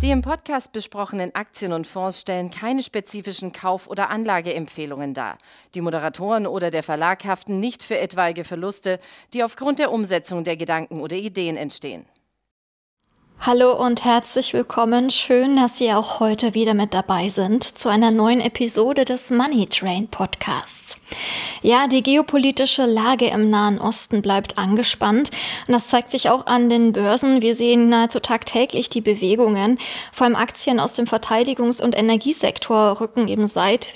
Die im Podcast besprochenen Aktien und Fonds stellen keine spezifischen Kauf- oder Anlageempfehlungen dar. Die Moderatoren oder der Verlag haften nicht für etwaige Verluste, die aufgrund der Umsetzung der Gedanken oder Ideen entstehen. Hallo und herzlich willkommen. Schön, dass Sie auch heute wieder mit dabei sind zu einer neuen Episode des Money Train Podcasts. Ja, die geopolitische Lage im Nahen Osten bleibt angespannt und das zeigt sich auch an den Börsen. Wir sehen nahezu tagtäglich die Bewegungen. Vor allem Aktien aus dem Verteidigungs- und Energiesektor rücken eben seit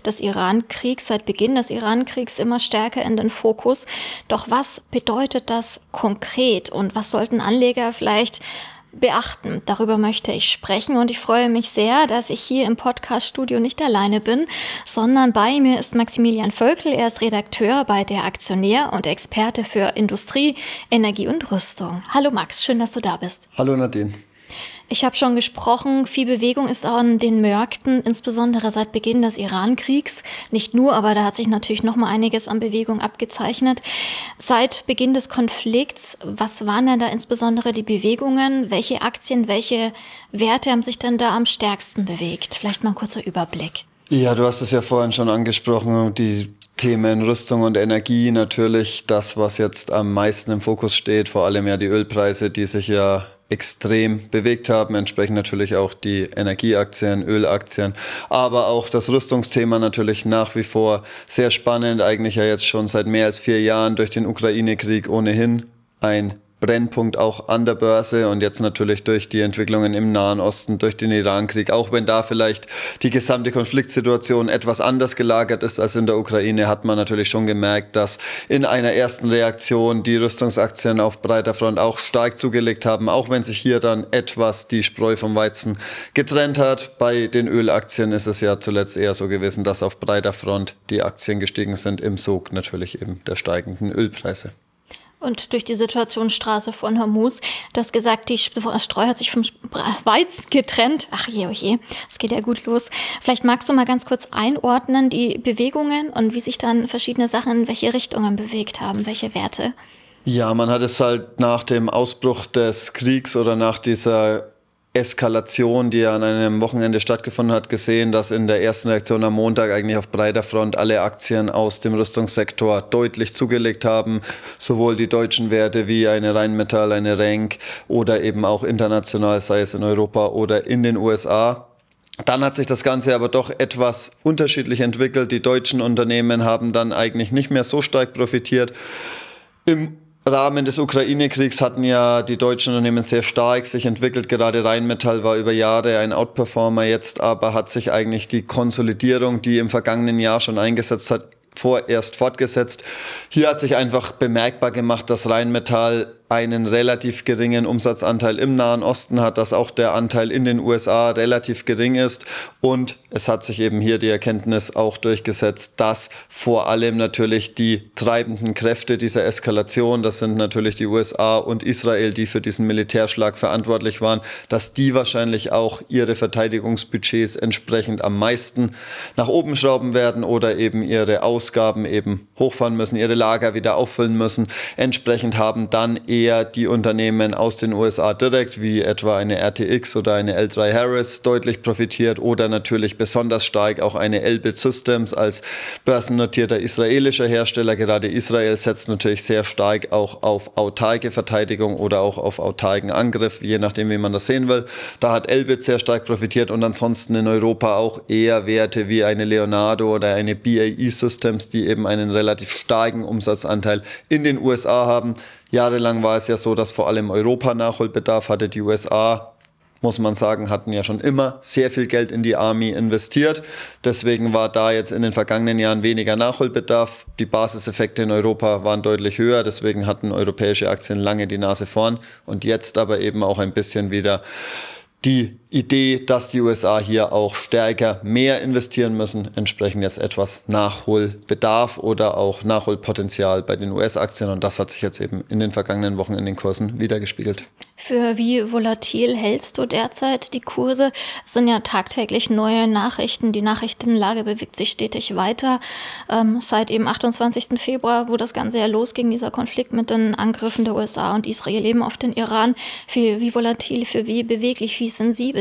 Beginn des Iran-Kriegs immer stärker in den Fokus. Doch was bedeutet das konkret und was sollten Anleger vielleicht beachten? Darüber möchte ich sprechen und ich freue mich sehr, dass ich hier im Podcast-Studio nicht alleine bin, sondern bei mir ist Maximilian Völkel. Er ist Redakteur bei Der Aktionär und Experte für Industrie, Energie und Rüstung. Hallo Max, schön, dass du da bist. Hallo Nadine. Ich habe schon gesprochen, viel Bewegung ist auch an den Märkten, insbesondere seit Beginn des Iran-Kriegs. Nicht nur, aber da hat sich natürlich noch mal einiges an Bewegung abgezeichnet. Seit Beginn des Konflikts, was waren denn da insbesondere die Bewegungen? Welche Aktien, welche Werte haben sich denn da am stärksten bewegt? Vielleicht mal ein kurzer Überblick. Ja, du hast es ja vorhin schon angesprochen, die Themen Rüstung und Energie, natürlich das, was jetzt am meisten im Fokus steht, vor allem ja die Ölpreise, die sich ja extrem bewegt haben, entsprechend natürlich auch die Energieaktien, Ölaktien, aber auch das Rüstungsthema natürlich nach wie vor sehr spannend, eigentlich ja jetzt schon seit mehr als 4 Jahren durch den Ukraine-Krieg ohnehin ein Brennpunkt auch an der Börse und jetzt natürlich durch die Entwicklungen im Nahen Osten, durch den Iran-Krieg, auch wenn da vielleicht die gesamte Konfliktsituation etwas anders gelagert ist als in der Ukraine, hat man natürlich schon gemerkt, dass in einer ersten Reaktion die Rüstungsaktien auf breiter Front auch stark zugelegt haben, auch wenn sich hier dann etwas die Spreu vom Weizen getrennt hat. Bei den Ölaktien ist es ja zuletzt eher so gewesen, dass auf breiter Front die Aktien gestiegen sind, im Sog natürlich eben der steigenden Ölpreise. Und durch die Situationsstraße von Hormuz, du hast gesagt, die Streu hat sich vom Weizen getrennt. Ach je, oh je, das geht ja gut los. Vielleicht magst du mal ganz kurz einordnen, die Bewegungen und wie sich dann verschiedene Sachen in welche Richtungen bewegt haben, welche Werte? Ja, man hat es halt nach dem Ausbruch des Kriegs oder nach dieser Eskalation, die ja an einem Wochenende stattgefunden hat, gesehen, dass in der ersten Reaktion am Montag eigentlich auf breiter Front alle Aktien aus dem Rüstungssektor deutlich zugelegt haben. Sowohl die deutschen Werte wie eine Rheinmetall, eine RENK oder eben auch international, sei es in Europa oder in den USA. Dann hat sich das Ganze aber doch etwas unterschiedlich entwickelt. Die deutschen Unternehmen haben dann eigentlich nicht mehr so stark profitiert. Im Rahmen des Ukraine-Kriegs hatten ja die deutschen Unternehmen sehr stark sich entwickelt. Gerade Rheinmetall war über Jahre ein Outperformer. Jetzt aber hat sich eigentlich die Konsolidierung, die im vergangenen Jahr schon eingesetzt hat, vorerst fortgesetzt. Hier hat sich einfach bemerkbar gemacht, dass Rheinmetall einen relativ geringen Umsatzanteil im Nahen Osten hat, dass auch der Anteil in den USA relativ gering ist und es hat sich eben hier die Erkenntnis auch durchgesetzt, dass vor allem natürlich die treibenden Kräfte dieser Eskalation, das sind natürlich die USA und Israel, die für diesen Militärschlag verantwortlich waren, dass die wahrscheinlich auch ihre Verteidigungsbudgets entsprechend am meisten nach oben schrauben werden oder eben ihre Ausgaben eben hochfahren müssen, ihre Lager wieder auffüllen müssen. Entsprechend haben dann eher die Unternehmen aus den USA direkt, wie etwa eine RTX oder eine L3 Harris, deutlich profitiert oder natürlich besonders stark auch eine Elbit Systems als börsennotierter israelischer Hersteller. Gerade Israel setzt natürlich sehr stark auch auf autarke Verteidigung oder auch auf autarken Angriff, je nachdem, wie man das sehen will. Da hat Elbit sehr stark profitiert und ansonsten in Europa auch eher Werte wie eine Leonardo oder eine BAE Systems, die eben einen relativ starken Umsatzanteil in den USA haben. Jahrelang war es ja so, dass vor allem Europa Nachholbedarf hatte. Die USA, muss man sagen, hatten ja schon immer sehr viel Geld in die Army investiert. Deswegen war da jetzt in den vergangenen Jahren weniger Nachholbedarf. Die Basiseffekte in Europa waren deutlich höher. Deswegen hatten europäische Aktien lange die Nase vorn. Und jetzt aber eben auch ein bisschen wieder die Idee, dass die USA hier auch stärker mehr investieren müssen, entsprechend jetzt etwas Nachholbedarf oder auch Nachholpotenzial bei den US-Aktien und das hat sich jetzt eben in den vergangenen Wochen in den Kursen wiedergespiegelt. Für wie volatil hältst du derzeit die Kurse? Es sind ja tagtäglich neue Nachrichten. Die Nachrichtenlage bewegt sich stetig weiter. Seit eben 28. Februar, wo das Ganze ja losging, dieser Konflikt mit den Angriffen der USA und Israel eben auf den Iran. Für wie volatil, für wie beweglich, wie sensibel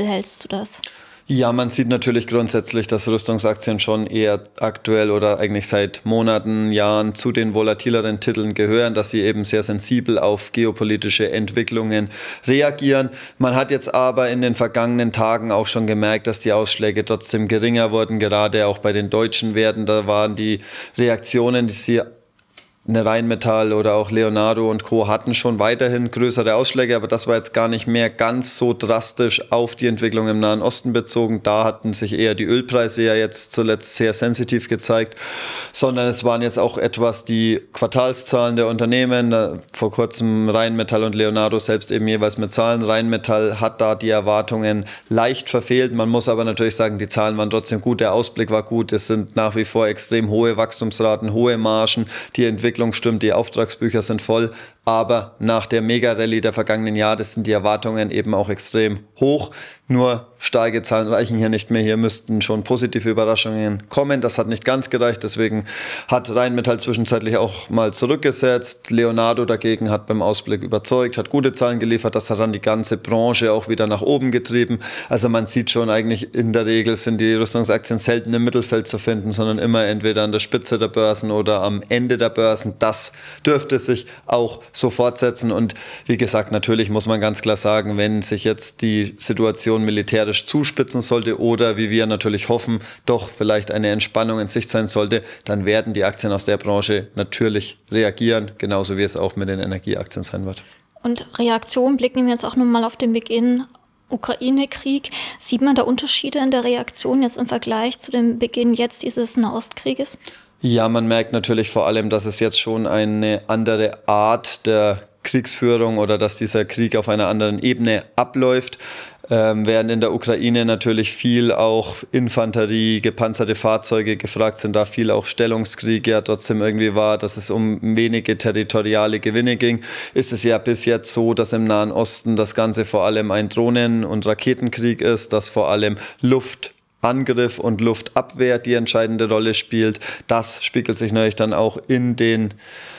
aktuell hältst du das? Ja, man sieht natürlich grundsätzlich, dass Rüstungsaktien schon eher aktuell oder eigentlich seit Monaten, Jahren zu den volatileren Titeln gehören, dass sie eben sehr sensibel auf geopolitische Entwicklungen reagieren. Man hat jetzt aber in den vergangenen Tagen auch schon gemerkt, dass die Ausschläge trotzdem geringer wurden, gerade auch bei den deutschen Werten. Da waren die Reaktionen, die sie eine Rheinmetall oder auch Leonardo und Co. hatten schon weiterhin größere Ausschläge, aber das war jetzt gar nicht mehr ganz so drastisch auf die Entwicklung im Nahen Osten bezogen. Da hatten sich eher die Ölpreise ja jetzt zuletzt sehr sensitiv gezeigt, sondern es waren jetzt auch etwas die Quartalszahlen der Unternehmen. Vor kurzem Rheinmetall und Leonardo selbst eben jeweils mit Zahlen. Rheinmetall hat da die Erwartungen leicht verfehlt. Man muss aber natürlich sagen, die Zahlen waren trotzdem gut, der Ausblick war gut. Es sind nach wie vor extrem hohe Wachstumsraten, hohe Margen, die Entwicklung stimmt, die Auftragsbücher sind voll, aber nach der Mega-Rallye der vergangenen Jahre sind die Erwartungen eben auch extrem hoch. Nur starke Zahlen reichen hier nicht mehr. Hier müssten schon positive Überraschungen kommen. Das hat nicht ganz gereicht. Deswegen hat Rheinmetall zwischenzeitlich auch mal zurückgesetzt. Leonardo dagegen hat beim Ausblick überzeugt, hat gute Zahlen geliefert. Das hat dann die ganze Branche auch wieder nach oben getrieben. Also man sieht schon eigentlich, in der Regel sind die Rüstungsaktien selten im Mittelfeld zu finden, sondern immer entweder an der Spitze der Börsen oder am Ende der Börsen. Das dürfte sich auch so fortsetzen. Und wie gesagt, natürlich muss man ganz klar sagen, wenn sich jetzt die Situation militärisch zuspitzen sollte oder, wie wir natürlich hoffen, doch vielleicht eine Entspannung in Sicht sein sollte, dann werden die Aktien aus der Branche natürlich reagieren, genauso wie es auch mit den Energieaktien sein wird. Und Reaktion, blicken wir jetzt auch nochmal auf den Beginn Ukraine-Krieg. Sieht man da Unterschiede in der Reaktion jetzt im Vergleich zu dem Beginn jetzt dieses Nahostkrieges? Ja, man merkt natürlich vor allem, dass es jetzt schon eine andere Art der Kriegsführung oder dass dieser Krieg auf einer anderen Ebene abläuft. Während in der Ukraine natürlich viel auch Infanterie, gepanzerte Fahrzeuge gefragt sind, da viel auch Stellungskrieg ja trotzdem irgendwie war, dass es um wenige territoriale Gewinne ging, ist es ja bis jetzt so, dass im Nahen Osten das Ganze vor allem ein Drohnen- und Raketenkrieg ist, dass vor allem Luftangriff und Luftabwehr die entscheidende Rolle spielt. Das spiegelt sich natürlich dann auch in den,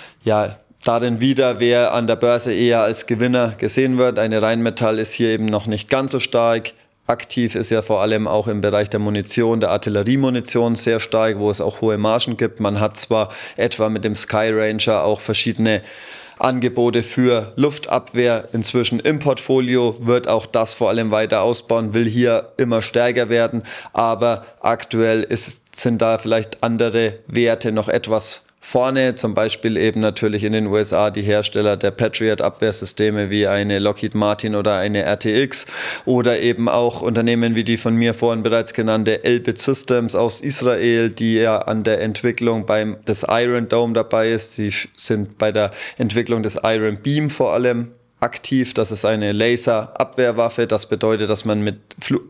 darin wieder, wer an der Börse eher als Gewinner gesehen wird. Eine Rheinmetall ist hier eben noch nicht ganz so stark. Aktiv ist ja vor allem auch im Bereich der Munition, der Artilleriemunition sehr stark, wo es auch hohe Margen gibt. Man hat zwar etwa mit dem Sky Ranger auch verschiedene Angebote für Luftabwehr inzwischen im Portfolio, wird auch das vor allem weiter ausbauen, will hier immer stärker werden, aber aktuell sind da vielleicht andere Werte noch etwas vorne, zum Beispiel eben natürlich in den USA die Hersteller der Patriot-Abwehrsysteme wie eine Lockheed Martin oder eine RTX oder eben auch Unternehmen wie die von mir vorhin bereits genannte Elbit Systems aus Israel, die ja an der Entwicklung des Iron Dome dabei ist. Sie sind bei der Entwicklung des Iron Beam vor allem aktiv. Das ist eine Laserabwehrwaffe. Das bedeutet, dass man mit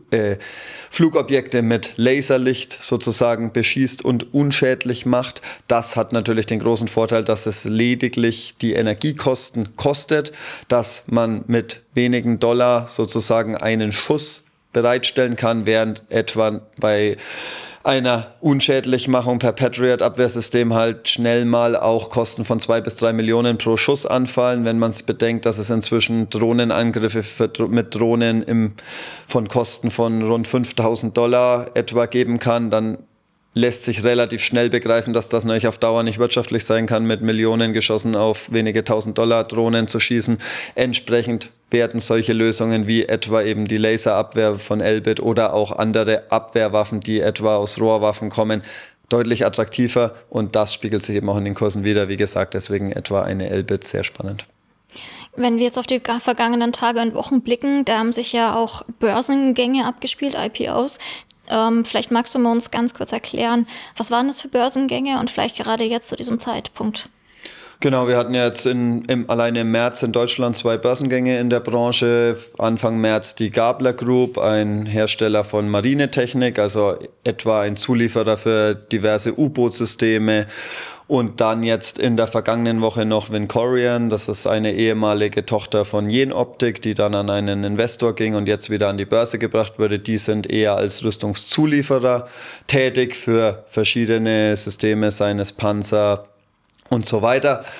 Flugobjekte mit Laserlicht sozusagen beschießt und unschädlich macht. Das hat natürlich den großen Vorteil, dass es lediglich die Energiekosten kostet, dass man mit wenigen Dollar sozusagen einen Schuss bereitstellen kann, während etwa bei einer Unschädlichmachung per Patriot-Abwehrsystem halt schnell mal auch Kosten von 2 bis 3 Millionen pro Schuss anfallen. Wenn man es bedenkt, dass es inzwischen Drohnenangriffe mit Drohnen von Kosten von rund $5.000 etwa geben kann, dann lässt sich relativ schnell begreifen, dass das natürlich auf Dauer nicht wirtschaftlich sein kann, mit Millionen geschossen auf wenige $1.000 Drohnen zu schießen. Entsprechend werden solche Lösungen wie etwa eben die Laserabwehr von Elbit oder auch andere Abwehrwaffen, die etwa aus Rohrwaffen kommen, deutlich attraktiver, und das spiegelt sich eben auch in den Kursen wieder. Wie gesagt, deswegen etwa eine Elbit sehr spannend. Wenn wir jetzt auf die vergangenen Tage und Wochen blicken, da haben sich ja auch Börsengänge abgespielt, IPOs. Vielleicht magst du mal uns ganz kurz erklären, was waren das für Börsengänge und vielleicht gerade jetzt zu diesem Zeitpunkt? Genau, wir hatten ja jetzt alleine im März in Deutschland 2 Börsengänge in der Branche. Anfang März die Gabler Group, ein Hersteller von Marinetechnik, also etwa ein Zulieferer für diverse U-Boot-Systeme. Und dann jetzt in der vergangenen Woche noch Vincorion, das ist eine ehemalige Tochter von Jenoptik, die dann an einen Investor ging und jetzt wieder an die Börse gebracht wurde. Die sind eher als Rüstungszulieferer tätig für verschiedene Systeme, seien es Panzer und so weiter.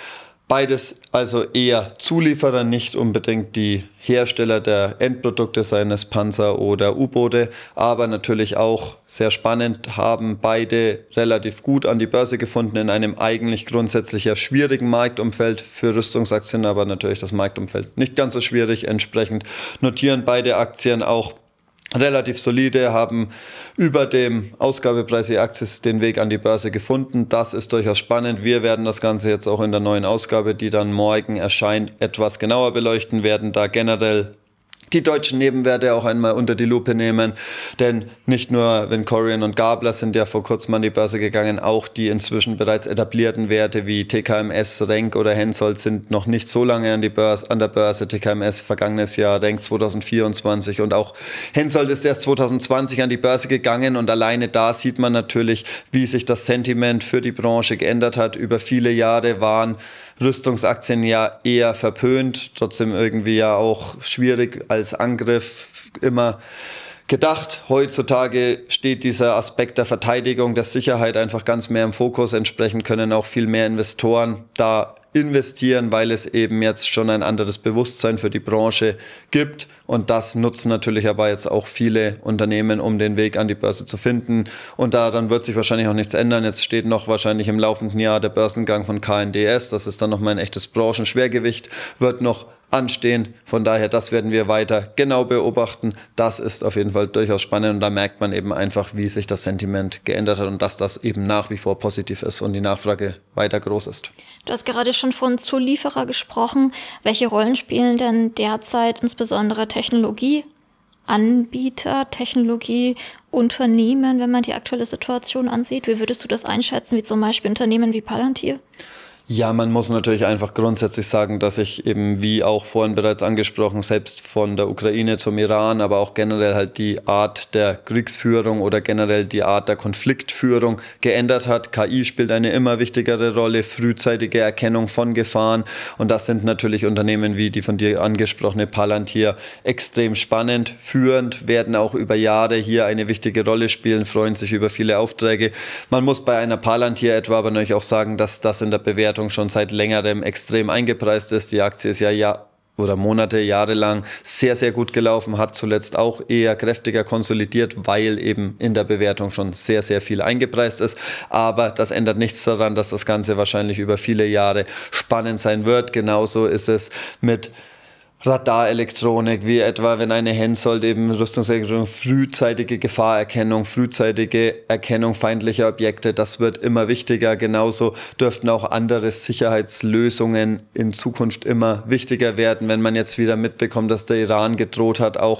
Beides also eher Zulieferer, nicht unbedingt die Hersteller der Endprodukte, seien es Panzer oder U-Boote, aber natürlich auch sehr spannend, haben beide relativ gut an die Börse gefunden in einem eigentlich grundsätzlich ja schwierigen Marktumfeld für Rüstungsaktien, aber natürlich das Marktumfeld nicht ganz so schwierig. Entsprechend notieren beide Aktien auch relativ solide, haben über dem Ausgabepreis die Aktie den Weg an die Börse gefunden. Das ist durchaus spannend. Wir werden das Ganze jetzt auch in der neuen Ausgabe, die dann morgen erscheint, etwas genauer beleuchten, werden da generell die deutschen Nebenwerte auch einmal unter die Lupe nehmen, denn nicht nur Vincorion und Gabler sind ja vor kurzem an die Börse gegangen, auch die inzwischen bereits etablierten Werte wie TKMS, Renk oder Hensoldt sind noch nicht so lange an der Börse. TKMS vergangenes Jahr, Renk 2024 und auch Hensoldt ist erst 2020 an die Börse gegangen und alleine da sieht man natürlich, wie sich das Sentiment für die Branche geändert hat. Über viele Jahre waren Rüstungsaktien ja eher verpönt, trotzdem irgendwie ja auch schwierig als Angriff immer gedacht. Heutzutage steht dieser Aspekt der Verteidigung, der Sicherheit einfach ganz mehr im Fokus. Entsprechend können auch viel mehr Investoren da investieren, weil es eben jetzt schon ein anderes Bewusstsein für die Branche gibt. Und das nutzen natürlich aber jetzt auch viele Unternehmen, um den Weg an die Börse zu finden. Und daran wird sich wahrscheinlich auch nichts ändern. Jetzt steht noch wahrscheinlich im laufenden Jahr der Börsengang von KNDS. Das ist dann nochmal ein echtes Branchenschwergewicht, wird noch anstehen. Von daher, das werden wir weiter genau beobachten. Das ist auf jeden Fall durchaus spannend und da merkt man eben einfach, wie sich das Sentiment geändert hat und dass das eben nach wie vor positiv ist und die Nachfrage weiter groß ist. Du hast gerade schon von Zulieferer gesprochen. Welche Rollen spielen denn derzeit insbesondere Technologieanbieter, Technologieunternehmen, wenn man die aktuelle Situation ansieht? Wie würdest du das einschätzen, wie zum Beispiel Unternehmen wie Palantir? Ja, man muss natürlich einfach grundsätzlich sagen, dass sich eben, wie auch vorhin bereits angesprochen, selbst von der Ukraine zum Iran, aber auch generell halt die Art der Kriegsführung oder generell die Art der Konfliktführung geändert hat. KI spielt eine immer wichtigere Rolle, frühzeitige Erkennung von Gefahren und das sind natürlich Unternehmen wie die von dir angesprochene Palantir extrem spannend, führend, werden auch über Jahre hier eine wichtige Rolle spielen, freuen sich über viele Aufträge. Man muss bei einer Palantir etwa aber natürlich auch sagen, dass das in der Bewertung schon seit längerem extrem eingepreist ist. Die Aktie ist ja jahrelang sehr, sehr gut gelaufen, hat zuletzt auch eher kräftiger konsolidiert, weil eben in der Bewertung schon sehr, sehr viel eingepreist ist. Aber das ändert nichts daran, dass das Ganze wahrscheinlich über viele Jahre spannend sein wird. Genauso ist es mit Radarelektronik, wie etwa, wenn eine Hensoldt eben Rüstungselektronik, frühzeitige Gefahrerkennung, frühzeitige Erkennung feindlicher Objekte, das wird immer wichtiger. Genauso dürften auch andere Sicherheitslösungen in Zukunft immer wichtiger werden, wenn man jetzt wieder mitbekommt, dass der Iran gedroht hat, auch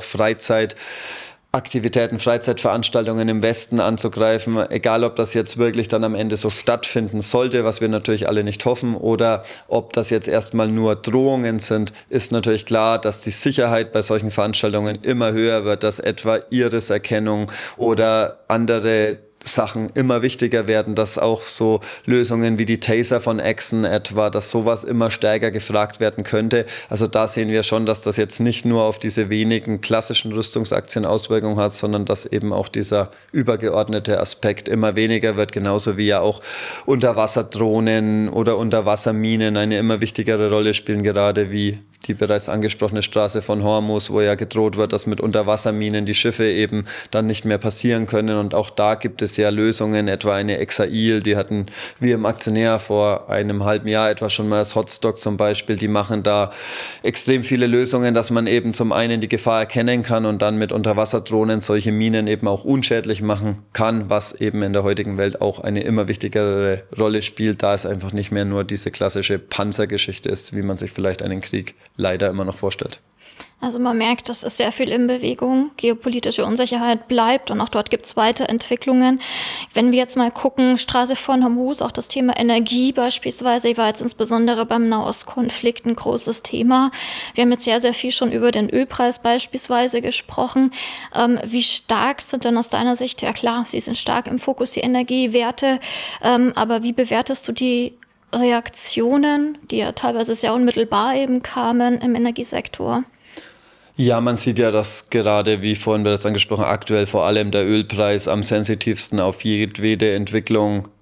Freizeitveranstaltungen im Westen anzugreifen, egal ob das jetzt wirklich dann am Ende so stattfinden sollte, was wir natürlich alle nicht hoffen, oder ob das jetzt erstmal nur Drohungen sind, ist natürlich klar, dass die Sicherheit bei solchen Veranstaltungen immer höher wird, dass etwa Iriserkennung oder andere Sachen immer wichtiger werden, dass auch so Lösungen wie die Taser von Exxon etwa, dass sowas immer stärker gefragt werden könnte. Also da sehen wir schon, dass das jetzt nicht nur auf diese wenigen klassischen Rüstungsaktien Auswirkungen hat, sondern dass eben auch dieser übergeordnete Aspekt immer weniger wird, genauso wie ja auch Unterwasserdrohnen oder Unterwasserminen eine immer wichtigere Rolle spielen, gerade wie die bereits angesprochene Straße von Hormuz, wo ja gedroht wird, dass mit Unterwasserminen die Schiffe eben dann nicht mehr passieren können. Und auch da gibt es ja Lösungen, etwa eine Exail, die hatten wir im Aktionär vor einem halben Jahr etwa schon mal als Hotstock zum Beispiel. Die machen da extrem viele Lösungen, dass man eben zum einen die Gefahr erkennen kann und dann mit Unterwasserdrohnen solche Minen eben auch unschädlich machen kann, was eben in der heutigen Welt auch eine immer wichtigere Rolle spielt, da es einfach nicht mehr nur diese klassische Panzergeschichte ist, wie man sich vielleicht einen Krieg leider immer noch vorstellt. Also man merkt, das ist sehr viel in Bewegung. Geopolitische Unsicherheit bleibt und auch dort gibt es Weiterentwicklungen. Wenn wir jetzt mal gucken, Straße von Hormuz, auch das Thema Energie beispielsweise, war jetzt insbesondere beim Nahostkonflikt ein großes Thema. Wir haben jetzt sehr, sehr viel schon über den Ölpreis beispielsweise gesprochen. Wie stark sind denn aus deiner Sicht, ja klar, sie sind stark im Fokus, die Energiewerte, aber wie bewertest du die Reaktionen, die ja teilweise sehr unmittelbar eben kamen im Energiesektor? Ja, man sieht ja, dass gerade, wie vorhin bereits angesprochen, aktuell vor allem der Ölpreis am sensitivsten auf jedwede Entwicklung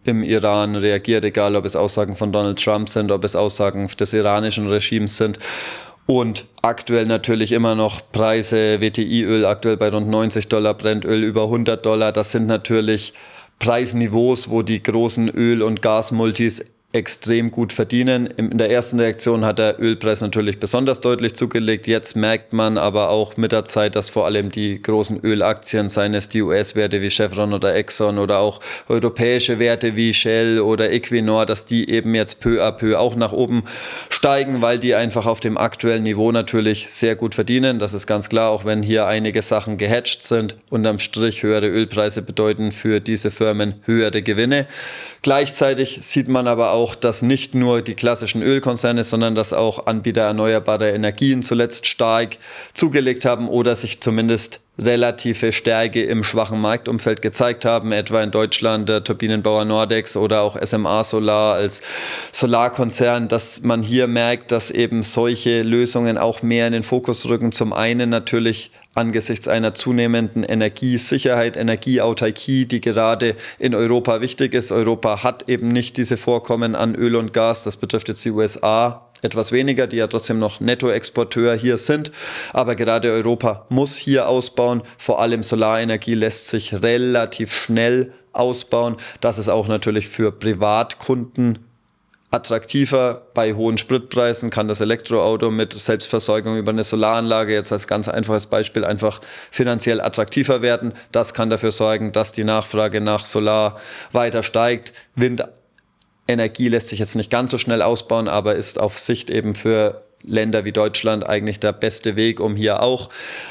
im Iran reagiert, egal ob es Aussagen von Donald Trump sind, ob es Aussagen des iranischen Regimes sind. Und aktuell natürlich immer noch Preise, WTI-Öl aktuell bei rund $90, Brennöl über $100. Das sind natürlich Preisniveaus, wo die großen Öl- und Gasmultis extrem gut verdienen. In der ersten Reaktion hat der Ölpreis natürlich besonders deutlich zugelegt. Jetzt merkt man aber auch mit der Zeit, dass vor allem die großen Ölaktien, seien es die US-Werte wie Chevron oder Exxon oder auch europäische Werte wie Shell oder Equinor, dass die eben jetzt peu à peu auch nach oben steigen, weil die einfach auf dem aktuellen Niveau natürlich sehr gut verdienen. Das ist ganz klar, auch wenn hier einige Sachen gehatcht sind. Unterm Strich höhere Ölpreise bedeuten für diese Firmen höhere Gewinne. Gleichzeitig sieht man aber auch, dass nicht nur die klassischen Ölkonzerne, sondern dass auch Anbieter erneuerbarer Energien zuletzt stark zugelegt haben oder sich zumindest relative Stärke im schwachen Marktumfeld gezeigt haben, etwa in Deutschland der Turbinenbauer Nordex oder auch SMA Solar als Solarkonzern, dass man hier merkt, dass eben solche Lösungen auch mehr in den Fokus rücken. Zum einen natürlich angesichts einer zunehmenden Energiesicherheit, Energieautarkie, die gerade in Europa wichtig ist. Europa hat eben nicht diese Vorkommen an Öl und Gas. Das betrifft jetzt die USA etwas weniger, die ja trotzdem noch Nettoexporteur hier sind. Aber gerade Europa muss hier ausbauen. Vor allem Solarenergie lässt sich relativ schnell ausbauen. Das ist auch natürlich für Privatkunden attraktiver. Bei hohen Spritpreisen kann das Elektroauto mit Selbstversorgung über eine Solaranlage jetzt als ganz einfaches Beispiel einfach finanziell attraktiver werden. Das kann dafür sorgen, dass die Nachfrage nach Solar weiter steigt. Windenergie lässt sich jetzt nicht ganz so schnell ausbauen, aber ist auf Sicht eben für Länder wie Deutschland eigentlich der beste Weg, um hier auch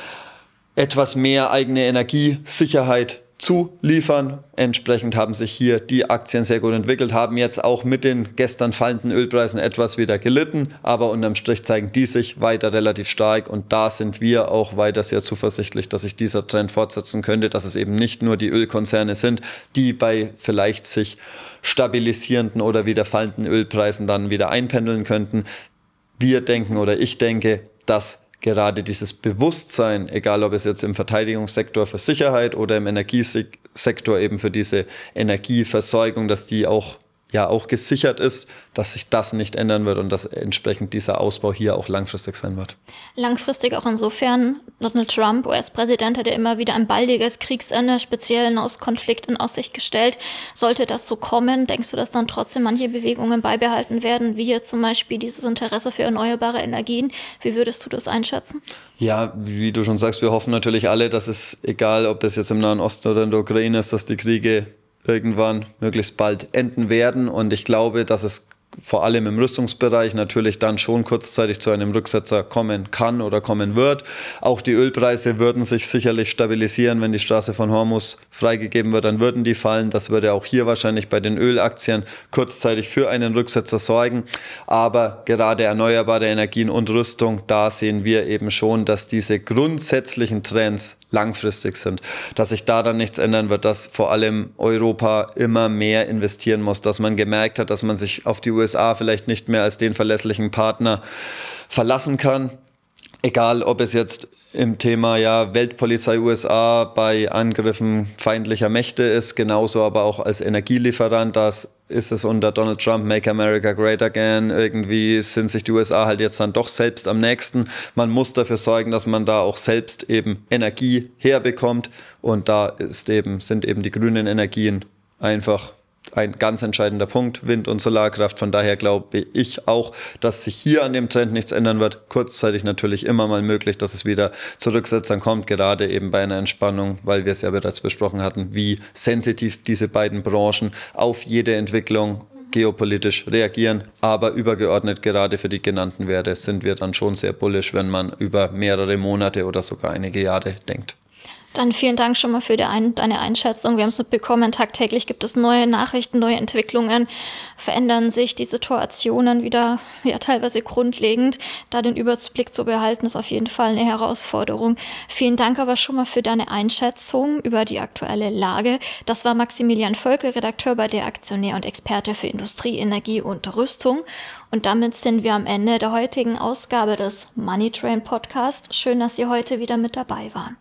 etwas mehr eigene Energiesicherheit zu liefern. Entsprechend haben sich hier die Aktien sehr gut entwickelt, haben jetzt auch mit den gestern fallenden Ölpreisen etwas wieder gelitten, aber unterm Strich zeigen die sich weiter relativ stark und da sind wir auch weiter sehr zuversichtlich, dass sich dieser Trend fortsetzen könnte, dass es eben nicht nur die Ölkonzerne sind, die bei vielleicht sich stabilisierenden oder wieder fallenden Ölpreisen dann wieder einpendeln könnten. Wir denken oder ich denke, dass gerade dieses Bewusstsein, egal ob es jetzt im Verteidigungssektor für Sicherheit oder im Energiesektor eben für diese Energieversorgung, dass die auch gesichert ist, dass sich das nicht ändern wird und dass entsprechend dieser Ausbau hier auch langfristig sein wird. Langfristig auch insofern, Donald Trump, US-Präsident, hat ja immer wieder ein baldiges Kriegsende, speziell einen Konflikt in Aussicht gestellt. Sollte das so kommen, denkst du, dass dann trotzdem manche Bewegungen beibehalten werden, wie jetzt zum Beispiel dieses Interesse für erneuerbare Energien? Wie würdest du das einschätzen? Ja, wie du schon sagst, wir hoffen natürlich alle, dass es, egal ob es jetzt im Nahen Osten oder in der Ukraine ist, dass die Kriege irgendwann möglichst bald enden werden. Und ich glaube, dass es vor allem im Rüstungsbereich natürlich dann schon kurzzeitig zu einem Rücksetzer kommen kann oder kommen wird. Auch die Ölpreise würden sich sicherlich stabilisieren, wenn die Straße von Hormuz freigegeben wird, dann würden die fallen. Das würde auch hier wahrscheinlich bei den Ölaktien kurzzeitig für einen Rücksetzer sorgen. Aber gerade erneuerbare Energien und Rüstung, da sehen wir eben schon, dass diese grundsätzlichen Trends langfristig sind, dass sich da dann nichts ändern wird, dass vor allem Europa immer mehr investieren muss, dass man gemerkt hat, dass man sich auf die USA vielleicht nicht mehr als den verlässlichen Partner verlassen kann. Egal, ob es jetzt im Thema Weltpolizei USA bei Angriffen feindlicher Mächte ist, genauso aber auch als Energielieferant, das ist es unter Donald Trump, Make America Great Again, irgendwie sind sich die USA halt jetzt dann doch selbst am nächsten. Man muss dafür sorgen, dass man da auch selbst eben Energie herbekommt und da sind eben die grünen Energien einfach ein ganz entscheidender Punkt, Wind- und Solarkraft. Von daher glaube ich auch, dass sich hier an dem Trend nichts ändern wird. Kurzzeitig natürlich immer mal möglich, dass es wieder zu Rücksetzern kommt, gerade eben bei einer Entspannung, weil wir es ja bereits besprochen hatten, wie sensitiv diese beiden Branchen auf jede Entwicklung geopolitisch reagieren. Aber übergeordnet gerade für die genannten Werte sind wir dann schon sehr bullisch, wenn man über mehrere Monate oder sogar einige Jahre denkt. Dann vielen Dank schon mal für deine Einschätzung. Wir haben es mitbekommen, tagtäglich gibt es neue Nachrichten, neue Entwicklungen, verändern sich die Situationen wieder teilweise grundlegend. Da den Überblick zu behalten, ist auf jeden Fall eine Herausforderung. Vielen Dank aber schon mal für deine Einschätzung über die aktuelle Lage. Das war Maximilian Völkel, Redakteur bei der Aktionär und Experte für Industrie, Energie und Rüstung. Und damit sind wir am Ende der heutigen Ausgabe des Money Train Podcast. Schön, dass Sie heute wieder mit dabei waren.